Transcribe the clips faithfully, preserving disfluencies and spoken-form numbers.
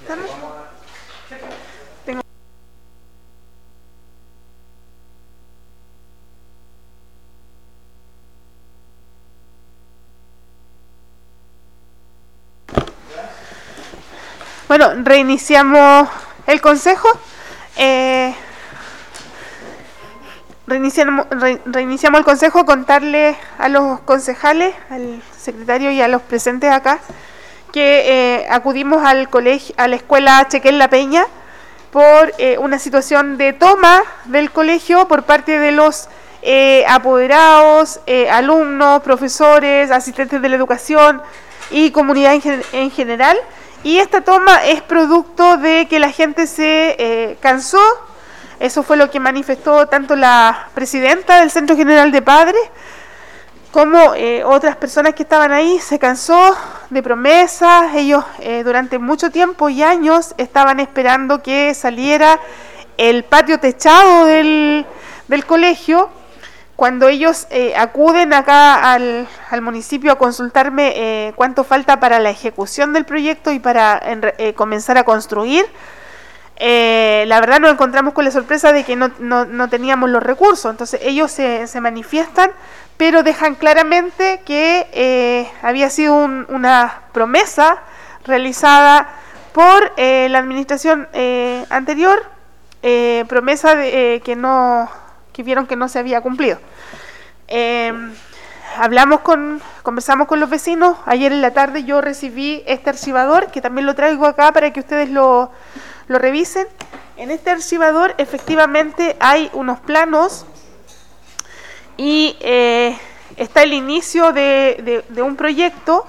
¿Estamos? Tengo... Bueno, reiniciamos el consejo. Eh, reiniciamos, re, reiniciamos el consejo, contarle a los concejales, al secretario y a los presentes acá, que eh, acudimos al colegio, a la escuela Chequén La Peña, por eh, una situación de toma del colegio por parte de los eh, apoderados, eh, alumnos, profesores, asistentes de la educación y comunidad en, gen en general. Y esta toma es producto de que la gente se eh, cansó. Eso fue lo que manifestó tanto la presidenta del Centro General de Padres como eh, otras personas que estaban ahí. Se cansó de promesas. Ellos eh, durante mucho tiempo y años estaban esperando que saliera el patio techado del, del colegio. Cuando ellos eh, acuden acá al, al municipio a consultarme eh, cuánto falta para la ejecución del proyecto y para en, eh, comenzar a construir, eh, la verdad nos encontramos con la sorpresa de que no, no, no teníamos los recursos. Entonces ellos se, se manifiestan, pero dejan claramente que eh, había sido un, una promesa realizada por eh, la administración eh, anterior, eh, promesa de, eh, que no... que vieron que no se había cumplido. Eh, hablamos con, conversamos con los vecinos. Ayer en la tarde yo recibí este archivador, que también lo traigo acá para que ustedes lo, lo revisen. En este archivador efectivamente hay unos planos y eh, está el inicio de, de, de un proyecto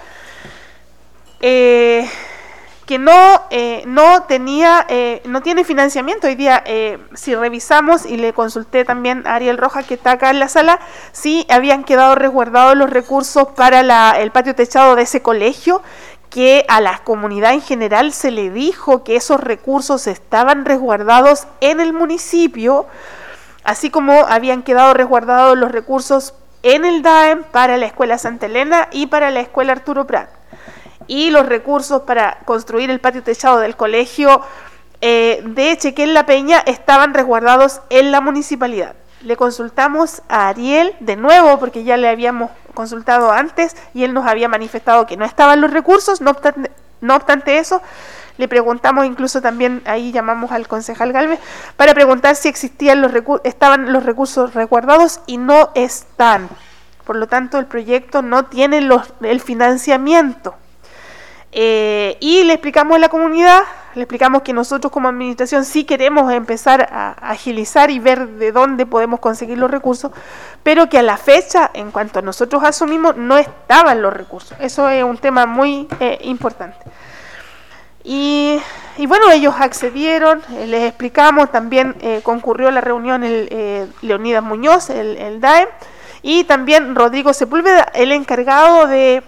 eh, que no eh, no tenía eh, no tiene financiamiento. Hoy día eh, si revisamos, y le consulté también a Ariel Rojas, que está acá en la sala, sí habían quedado resguardados los recursos para la, el patio techado de ese colegio, que a la comunidad en general se le dijo que esos recursos estaban resguardados en el municipio, así como habían quedado resguardados los recursos en el D A E M para la escuela Santa Elena y para la escuela Arturo Prat. Y los recursos para construir el patio techado del colegio eh, de Chequén La Peña estaban resguardados en la municipalidad. Le consultamos a Ariel de nuevo, porque ya le habíamos consultado antes y él nos había manifestado que no estaban los recursos. No obstante, no obstante eso, le preguntamos, incluso también ahí llamamos al concejal Galvez para preguntar si existían los recursos, estaban los recursos resguardados, y no están. Por lo tanto, el proyecto no tiene los, el financiamiento. Eh, y le explicamos a la comunidad, le explicamos que nosotros como administración sí queremos empezar a agilizar y ver de dónde podemos conseguir los recursos, pero que a la fecha, en cuanto nosotros asumimos, no estaban los recursos. Eso es un tema muy eh, importante. Y, y bueno, ellos accedieron, eh, les explicamos, también eh, concurrió a la reunión el, eh, Leonidas Muñoz, el, el D A E M, y también Rodrigo Sepúlveda, el encargado de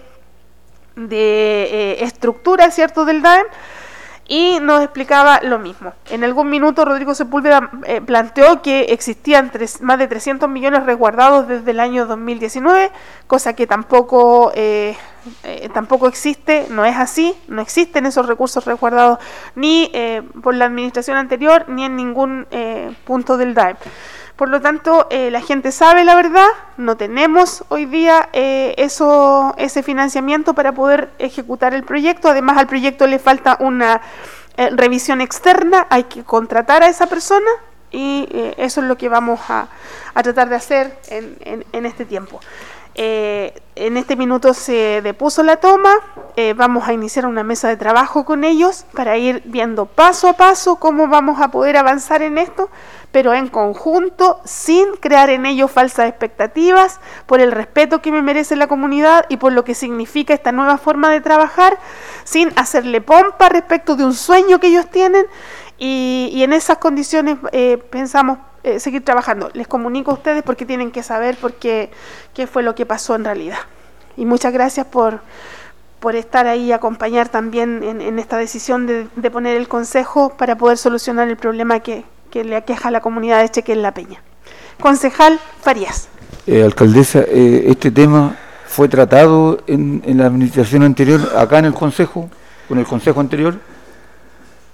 de eh, estructura, ¿cierto?, del D A E M, y nos explicaba lo mismo. En algún minuto Rodrigo Sepúlveda eh, planteó que existían tres, más de trescientos millones resguardados desde el año dos mil diecinueve, cosa que tampoco eh, eh, tampoco existe, no es así, no existen esos recursos resguardados ni eh, por la administración anterior ni en ningún eh, punto del D A E M. Por lo tanto, eh, la gente sabe la verdad, no tenemos hoy día eh, eso, ese financiamiento para poder ejecutar el proyecto. Además, al proyecto le falta una eh, revisión externa, hay que contratar a esa persona, y eh, eso es lo que vamos a, a tratar de hacer en, en, en este tiempo. Eh, en este minuto se depuso la toma, eh, vamos a iniciar una mesa de trabajo con ellos para ir viendo paso a paso cómo vamos a poder avanzar en esto, pero en conjunto, sin crear en ellos falsas expectativas, por el respeto que me merece la comunidad y por lo que significa esta nueva forma de trabajar, sin hacerle pompa respecto de un sueño que ellos tienen, y, y en esas condiciones eh, pensamos eh, seguir trabajando. Les comunico a ustedes porque tienen que saber por qué, qué fue lo que pasó en realidad. Y muchas gracias por, por estar ahí y acompañar también en, en esta decisión de, de poner el consejo para poder solucionar el problema que, que le aqueja a la comunidad de Chequén La Peña. Concejal Farías. Eh, alcaldesa, eh, este tema fue tratado en, en la administración anterior, acá en el consejo, con el consejo anterior.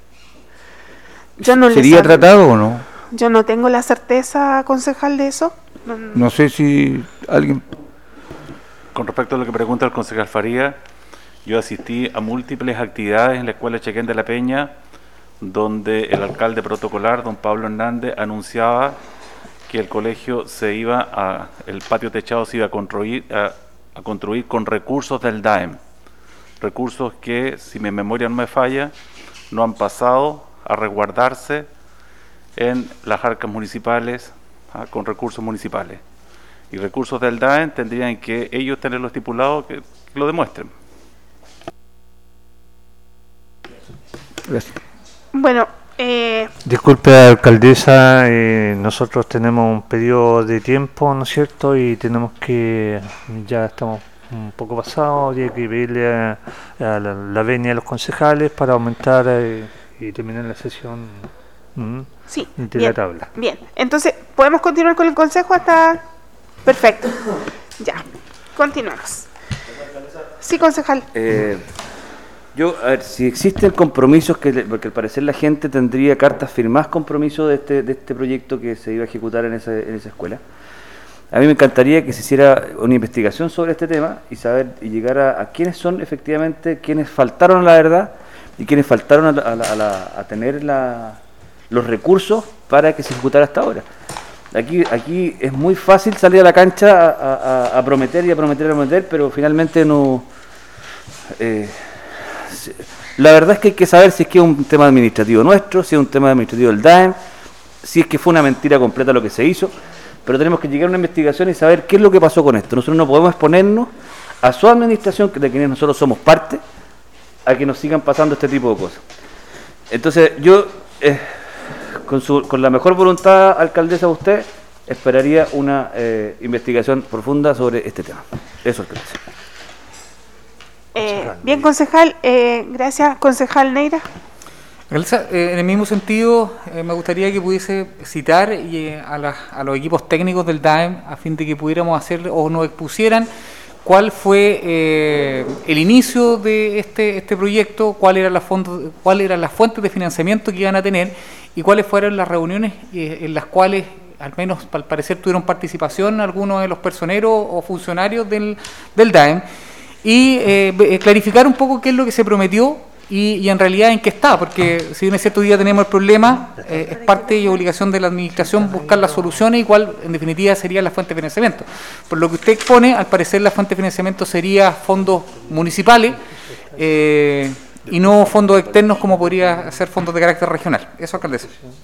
Yo no ¿Sería tratado o no? Yo no tengo la certeza, concejal, de eso. No, no sé si alguien... Con respecto a lo que pregunta el concejal Faría, yo asistí a múltiples actividades en la Escuela Chequén de la Peña, donde el alcalde protocolar, don Pablo Hernández, anunciaba que el colegio se iba a, el patio techado se iba a construir, a, a construir con recursos del D A E M, recursos que, si mi memoria no me falla, no han pasado a resguardarse en las arcas municipales, ¿ah? con recursos municipales. Y recursos del D A E M tendrían que ellos tenerlo estipulado, que, que lo demuestren. Gracias. Bueno, eh... disculpe, alcaldesa, eh, nosotros tenemos un periodo de tiempo, ¿no es cierto? Y tenemos que, ya estamos un poco pasados, habría que pedirle a, a la, la venia de los concejales para aumentar eh, y terminar la sesión mm, sí, de bien, la tabla. Bien, entonces, ¿podemos continuar con el consejo hasta...? Perfecto, ya, continuamos. Sí, concejal. Eh, yo, a ver, si existe el compromiso, que porque al parecer la gente tendría cartas firmadas compromiso de este, de este proyecto que se iba a ejecutar en esa, en esa escuela. A mí me encantaría que se hiciera una investigación sobre este tema y saber y llegar a, a quiénes son efectivamente, quienes faltaron a la verdad y quienes faltaron a, a, a, la, a tener la, los recursos para que se ejecutara hasta ahora. Aquí, aquí es muy fácil salir a la cancha a, a, a prometer y a prometer y a prometer, pero finalmente no... Eh, la verdad es que hay que saber si es que es un tema administrativo nuestro, si es un tema administrativo del D A E M, si es que fue una mentira completa lo que se hizo, pero tenemos que llegar a una investigación y saber qué es lo que pasó con esto. Nosotros no podemos exponernos a su administración, de quienes nosotros somos parte, a que nos sigan pasando este tipo de cosas. Entonces yo... Eh, Con, su, con la mejor voluntad, alcaldesa, de usted, esperaría una eh, investigación profunda sobre este tema. Eso, alcaldesa. Eh, bien, concejal. Eh, gracias, concejal Neira. Alcaldesa, eh, en el mismo sentido, eh, me gustaría que pudiese citar y, eh, a, la, a los equipos técnicos del D A E M a fin de que pudiéramos hacer o nos expusieran cuál fue eh, el inicio de este, este proyecto, cuál era la fondo, cuál eran las fuentes de financiamiento que iban a tener y cuáles fueron las reuniones eh, en las cuales, al menos al parecer, tuvieron participación algunos de los personeros o funcionarios del, del D A E M y eh, clarificar un poco qué es lo que se prometió y, y en realidad en qué está, porque si bien es cierto, hoy día tenemos el problema, eh, es parte y obligación de la administración buscar las soluciones y cuál en definitiva sería la fuente de financiamiento. Por lo que usted expone, al parecer la fuente de financiamiento sería fondos municipales eh, y no fondos externos como podría ser fondos de carácter regional. Eso, alcaldesa.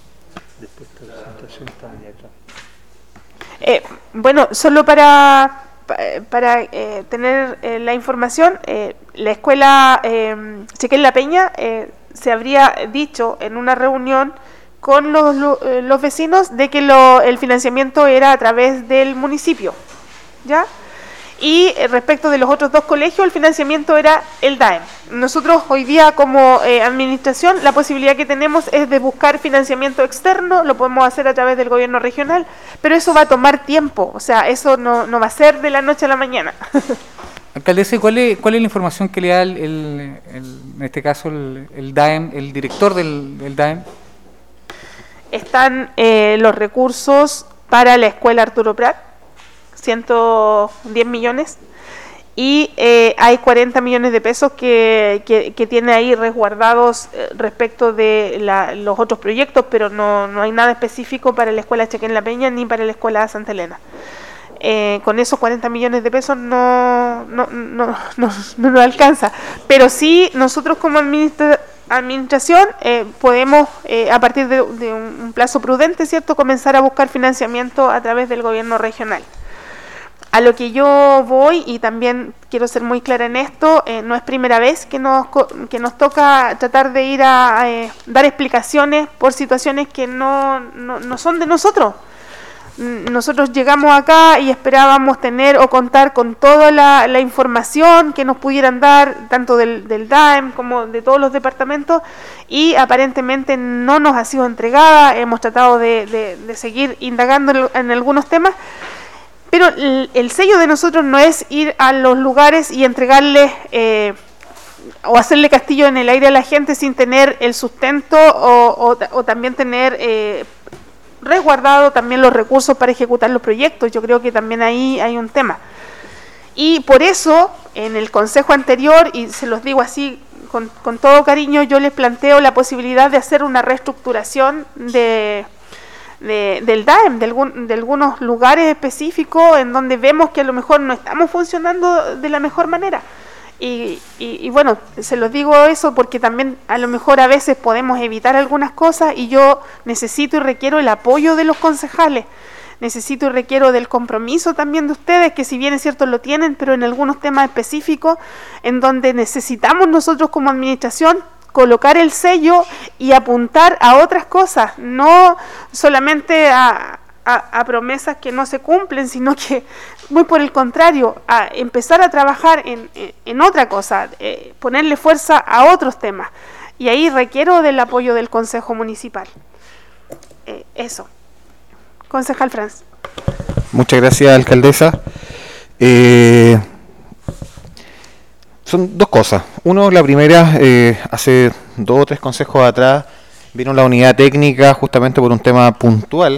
Eh, bueno, solo para... para eh, tener eh, la información, eh, la escuela eh, Chequén La Peña eh, se habría dicho en una reunión con los, lo, eh, los vecinos de que lo, el financiamiento era a través del municipio, ¿ya? Y eh, respecto de los otros dos colegios, el financiamiento era el D A E M. Nosotros hoy día como eh, administración, la posibilidad que tenemos es de buscar financiamiento externo, lo podemos hacer a través del gobierno regional, pero eso va a tomar tiempo, o sea, eso no, no va a ser de la noche a la mañana. Alcaldesa, ¿cuál es, cuál es la información que le da el, el, el, en este caso el, el D A E M, el director del, del D A E M? Están eh, los recursos para la escuela Arturo Prat, ciento diez millones, y eh, hay cuarenta millones de pesos que, que, que tiene ahí resguardados eh, respecto de la, los otros proyectos, pero no, no hay nada específico para la escuela Chequén La Peña ni para la escuela Santa Elena. Eh, con esos cuarenta millones de pesos no no, no, no, no, no nos alcanza, pero sí nosotros como administra administración eh, podemos eh, a partir de, de un plazo prudente, ¿cierto?, comenzar a buscar financiamiento a través del gobierno regional. A lo que yo voy, y también quiero ser muy clara en esto, eh, no es primera vez que nos, que nos toca tratar de ir a, a eh, dar explicaciones por situaciones que no, no, no son de nosotros. Nosotros llegamos acá y esperábamos tener o contar con toda la, la información que nos pudieran dar, tanto del, del D A E M como de todos los departamentos, y aparentemente no nos ha sido entregada. Hemos tratado de, de, de seguir indagando en, en algunos temas, pero el, el sello de nosotros no es ir a los lugares y entregarles eh, o hacerle castillo en el aire a la gente sin tener el sustento o, o, o también tener eh, resguardado también los recursos para ejecutar los proyectos. Yo creo que también ahí hay un tema. Y por eso, en el consejo anterior, y se los digo así con, con todo cariño, yo les planteo la posibilidad de hacer una reestructuración de, de, del D A E M, de, algún, de algunos lugares específicos en donde vemos que a lo mejor no estamos funcionando de la mejor manera. Y, y, y bueno, se los digo eso porque también a lo mejor a veces podemos evitar algunas cosas y yo necesito y requiero el apoyo de los concejales. Necesito y requiero del compromiso también de ustedes, que si bien es cierto lo tienen, pero en algunos temas específicos en donde necesitamos nosotros como administración colocar el sello y apuntar a otras cosas, no solamente a, a, a promesas que no se cumplen, sino que muy por el contrario, a empezar a trabajar en, en, en otra cosa, eh, ponerle fuerza a otros temas. Y ahí requiero del apoyo del Consejo Municipal. Eh, eso. Concejal Franz. Muchas gracias, alcaldesa. Eh, son dos cosas. Uno, la primera, eh, hace dos o tres consejos atrás vino la unidad técnica justamente por un tema puntual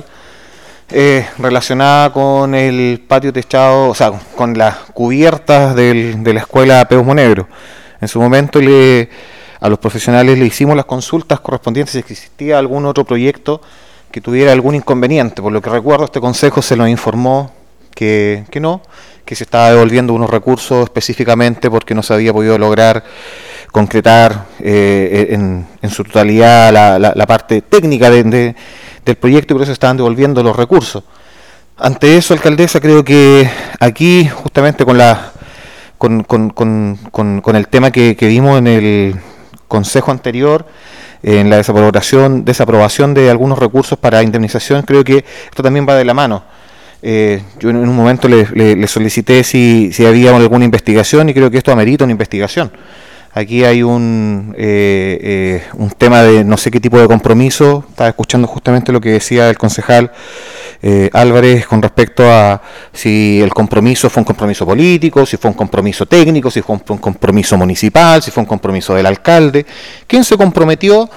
eh, relacionada con el patio techado, o sea, con las cubiertas del, de la escuela Peus Monegro. En su momento le, a los profesionales le hicimos las consultas correspondientes si existía algún otro proyecto que tuviera algún inconveniente. Por lo que recuerdo, este consejo se nos informó que, que no, que se estaba devolviendo unos recursos específicamente porque no se había podido lograr concretar eh, en, en su totalidad la, la, la parte técnica de, de, del proyecto, y por eso estaban devolviendo los recursos. Ante eso, alcaldesa, creo que aquí, justamente con la con, con, con, con, con el tema que, que vimos en el consejo anterior, en la desaprobación, desaprobación de algunos recursos para indemnización, creo que esto también va de la mano. Eh, yo en un momento le, le, le solicité si, si había alguna investigación, y creo que esto amerita una investigación. Aquí hay un, eh, eh, un tema de no sé qué tipo de compromiso. Estaba escuchando justamente lo que decía el concejal eh, Álvarez con respecto a si el compromiso fue un compromiso político, si fue un compromiso técnico, si fue un, un compromiso municipal, si fue un compromiso del alcalde. ¿Quién se comprometió?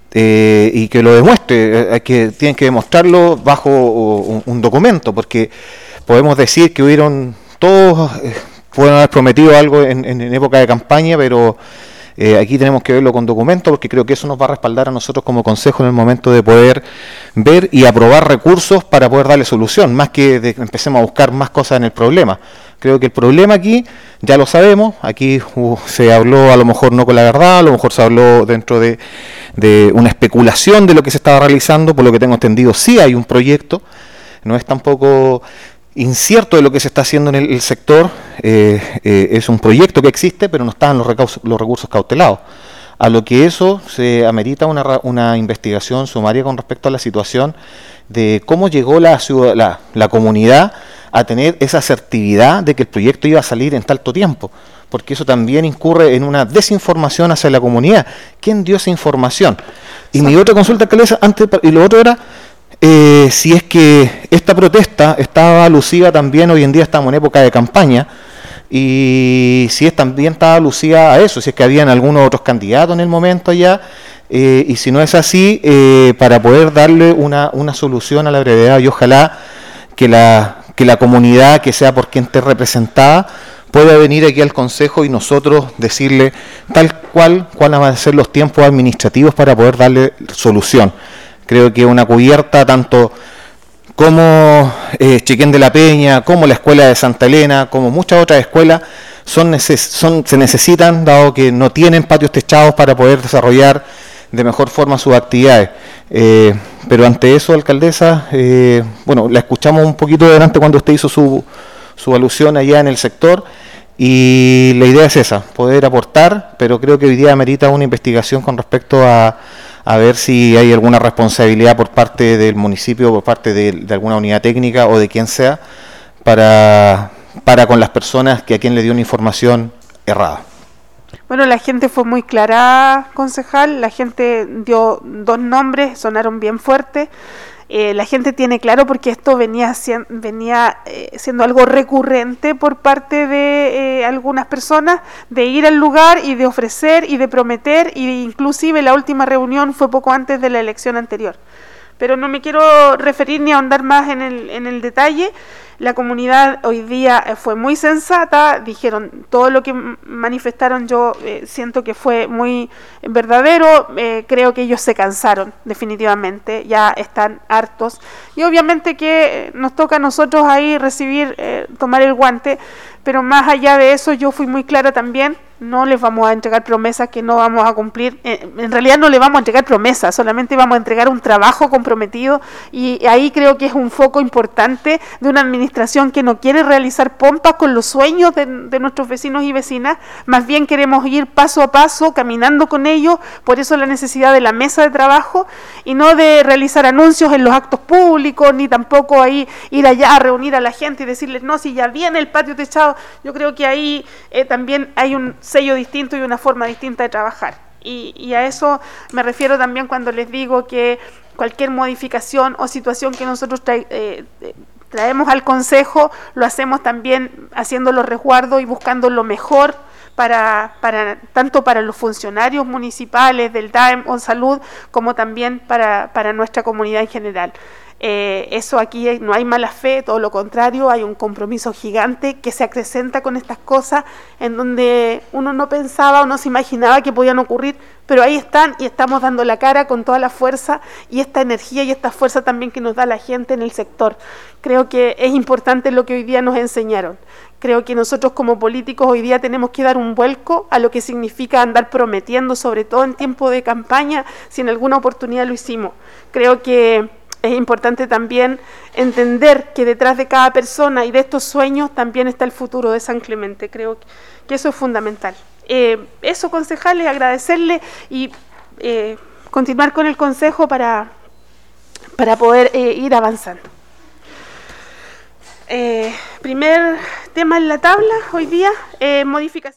Eh, y que lo demuestre, eh, que tienen que demostrarlo bajo un, un documento, porque podemos decir que hubieron todos... Eh, pueden haber prometido algo en, en, en época de campaña, pero eh, aquí tenemos que verlo con documentos, porque creo que eso nos va a respaldar a nosotros como consejo en el momento de poder ver y aprobar recursos para poder darle solución, más que de que empecemos a buscar más cosas en el problema. Creo que el problema aquí, ya lo sabemos, aquí uh, se habló a lo mejor no con la verdad, a lo mejor se habló dentro de, de una especulación de lo que se estaba realizando. Por lo que tengo entendido, sí hay un proyecto, no es tampoco incierto de lo que se está haciendo en el, el sector, eh, eh, es un proyecto que existe, pero no están los, recausos, los recursos cautelados. A lo que eso se amerita una, una investigación sumaria con respecto a la situación de cómo llegó la, ciudad, la, la comunidad a tener esa asertividad de que el proyecto iba a salir en tanto tiempo, porque eso también incurre en una desinformación hacia la comunidad. ¿Quién dio esa información? Y mi otra consulta, alcaldesa, antes, y lo otro era... Eh, si es que esta protesta estaba alusiva también, hoy en día estamos en época de campaña, y si es también estaba alusiva a eso, si es que habían algunos otros candidatos en el momento allá, eh, y si no es así, eh, para poder darle una, una solución a la brevedad, y ojalá que la, que la comunidad, que sea por quien esté representada, pueda venir aquí al Consejo y nosotros decirle tal cual cuáles van a ser los tiempos administrativos para poder darle solución. Creo que una cubierta, tanto como eh, Chiquén de la Peña, como la Escuela de Santa Elena, como muchas otras escuelas, son, neces son se necesitan, dado que no tienen patios techados para poder desarrollar de mejor forma sus actividades. Eh, pero ante eso, alcaldesa, eh, bueno, la escuchamos un poquito adelante cuando usted hizo su, su alusión allá en el sector, y la idea es esa, poder aportar, pero creo que hoy día amerita una investigación con respecto a a ver si hay alguna responsabilidad por parte del municipio, por parte de, de alguna unidad técnica o de quien sea, para, para con las personas que a quien le dio una información errada. Bueno, la gente fue muy clara, concejal, la gente dio dos nombres, sonaron bien fuertes, eh, la gente tiene claro, porque esto venía, venía eh, siendo algo recurrente por parte de eh, algunas personas, de ir al lugar y de ofrecer y de prometer, e inclusive la última reunión fue poco antes de la elección anterior. Pero no me quiero referir ni ahondar más en el, en el detalle. La comunidad hoy día fue muy sensata, dijeron todo lo que manifestaron, yo eh, siento que fue muy verdadero, eh, creo que ellos se cansaron definitivamente, ya están hartos, y obviamente que nos toca a nosotros ahí recibir, eh, tomar el guante, pero más allá de eso yo fui muy clara también. No les vamos a entregar promesas que no vamos a cumplir. En realidad no les vamos a entregar promesas, solamente vamos a entregar un trabajo comprometido, y ahí creo que es un foco importante de una administración que no quiere realizar pompas con los sueños de, de nuestros vecinos y vecinas, más bien queremos ir paso a paso, caminando con ellos, por eso la necesidad de la mesa de trabajo, y no de realizar anuncios en los actos públicos, ni tampoco ahí ir allá a reunir a la gente y decirles, no, si ya viene el patio techado. Yo creo que ahí eh, también hay un sello distinto y una forma distinta de trabajar, y, y a eso me refiero también cuando les digo que cualquier modificación o situación que nosotros tra eh, traemos al Consejo, lo hacemos también haciendo los resguardos y buscando lo mejor para, para tanto para los funcionarios municipales del D A E M o Salud, como también para, para nuestra comunidad en general. Eh, eso aquí no hay mala fe, todo lo contrario, hay un compromiso gigante que se acrecenta con estas cosas, en donde uno no pensaba o no se imaginaba que podían ocurrir, pero ahí están, y estamos dando la cara con toda la fuerza y esta energía y esta fuerza también que nos da la gente en el sector. Creo que es importante lo que hoy día nos enseñaron. Creo que nosotros como políticos hoy día tenemos que dar un vuelco a lo que significa andar prometiendo, sobre todo en tiempo de campaña, si en alguna oportunidad lo hicimos. Creo que es importante también entender que detrás de cada persona y de estos sueños también está el futuro de San Clemente. Creo que eso es fundamental. Eh, eso, concejales, agradecerle y eh, continuar con el consejo para, para poder eh, ir avanzando. Eh, primer tema en la tabla hoy día, eh, modificación.